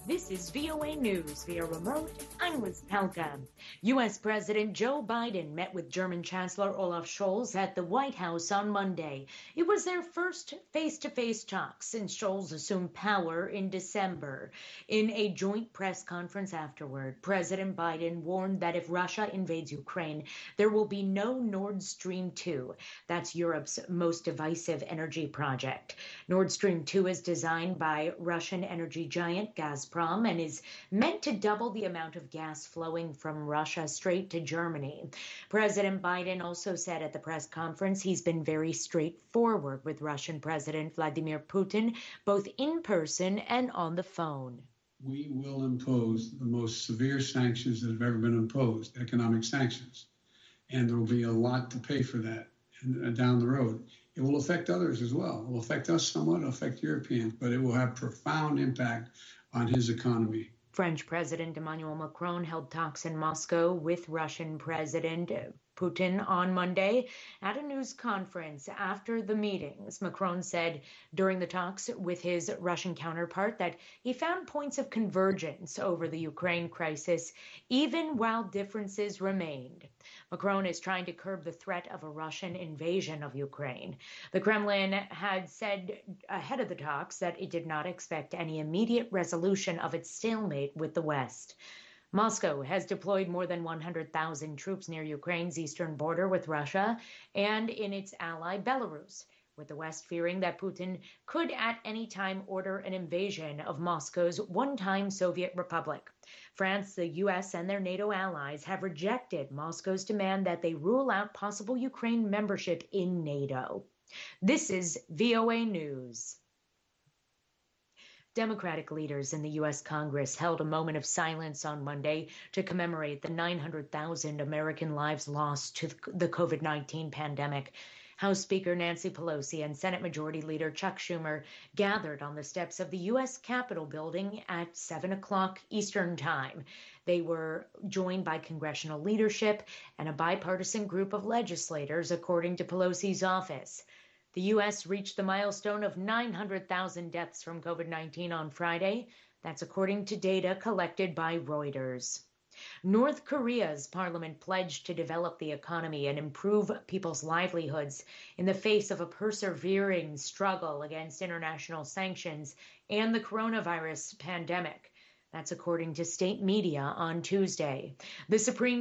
This is VOA News via remote. I'm Liz Pelka. U.S. President Joe Biden met with German Chancellor Olaf Scholz at the White House on Monday. It was their first face-to-face talk since Scholz assumed power in December. In a joint press conference afterward, President Biden warned that if Russia invades Ukraine, there will be no Nord Stream 2. That's Europe's most divisive energy project. Nord Stream 2 is designed by Russian energy giant Gazprom and is meant to double the amount of gas flowing from Russia straight to Germany. President Biden also said at the press conference he's been very straightforward with Russian President Vladimir Putin, both in person and on the phone. We will impose the most severe sanctions that have ever been imposed, economic sanctions. And there will be a lot to pay for that down the road. It will affect others as well. It will affect us somewhat, it will affect Europeans, but it will have profound impact on his economy. French President Emmanuel Macron held talks in Moscow with Russian President Putin on Monday. At a news conference after the meetings, Macron said during the talks with his Russian counterpart that he found points of convergence over the Ukraine crisis, even while differences remained. Macron is trying to curb the threat of a Russian invasion of Ukraine. The Kremlin had said ahead of the talks that it did not expect any immediate resolution of its stalemate with the West. Moscow has deployed more than 100,000 troops near Ukraine's eastern border with Russia and in its ally Belarus, with the West fearing that Putin could at any time order an invasion of Moscow's one-time Soviet republic. France, the U.S., and their NATO allies have rejected Moscow's demand that they rule out possible Ukraine membership in NATO. This is VOA News. Democratic leaders in the U.S. Congress held a moment of silence on Monday to commemorate the 900,000 American lives lost to the COVID-19 pandemic. House Speaker Nancy Pelosi and Senate Majority Leader Chuck Schumer gathered on the steps of the U.S. Capitol building at 7 o'clock Eastern Time. They were joined by congressional leadership and a bipartisan group of legislators, according to Pelosi's office. The U.S. reached the milestone of 900,000 deaths from COVID-19 on Friday. That's according to data collected by Reuters. North Korea's parliament pledged to develop the economy and improve people's livelihoods in the face of a persevering struggle against international sanctions and the coronavirus pandemic. That's according to state media on Tuesday. The Supreme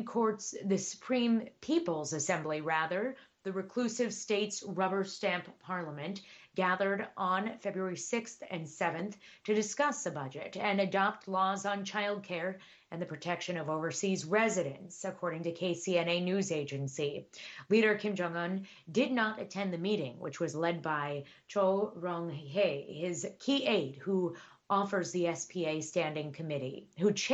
People's Assembly, the reclusive state's rubber stamp parliament, gathered on February 6th and 7th to discuss the budget and adopt laws on childcare and the protection of overseas residents, according to KCNA news agency. Leader Kim Jong-un did not attend the meeting, which was led by Cho Rong-hae, his key aide who chairs the SPA Standing Committee.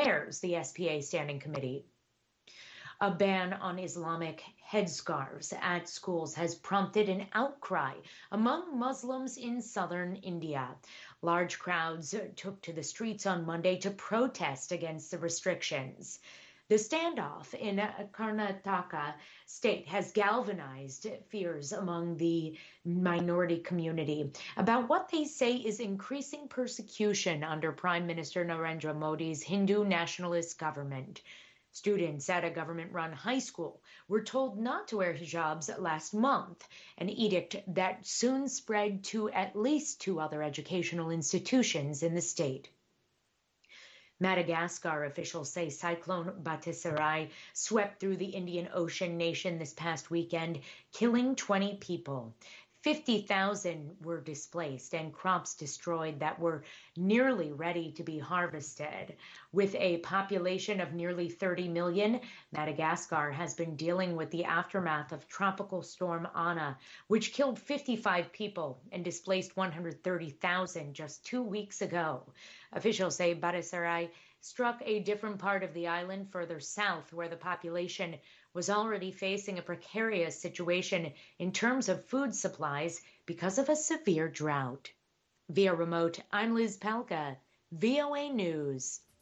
A ban on Islamic headscarves at schools has prompted an outcry among Muslims in southern India. Large crowds took to the streets on Monday to protest against the restrictions. The standoff in Karnataka state has galvanized fears among the minority community about what they say is increasing persecution under Prime Minister Narendra Modi's Hindu nationalist government. Students at a government-run high school were told not to wear hijabs last month, an edict that soon spread to at least 2 other educational institutions in the state. Madagascar officials say Cyclone Batsirai swept through the Indian Ocean nation this past weekend, killing 20 people. 50,000 were displaced and crops destroyed that were nearly ready to be harvested. With a population of nearly 30 million, Madagascar has been dealing with the aftermath of Tropical Storm Ana, which killed 55 people and displaced 130,000 just 2 weeks ago. Officials say Batsirai struck a different part of the island further south, where the population was already facing a precarious situation in terms of food supplies because of a severe drought. Via remote, I'm Liz Pelka, VOA News.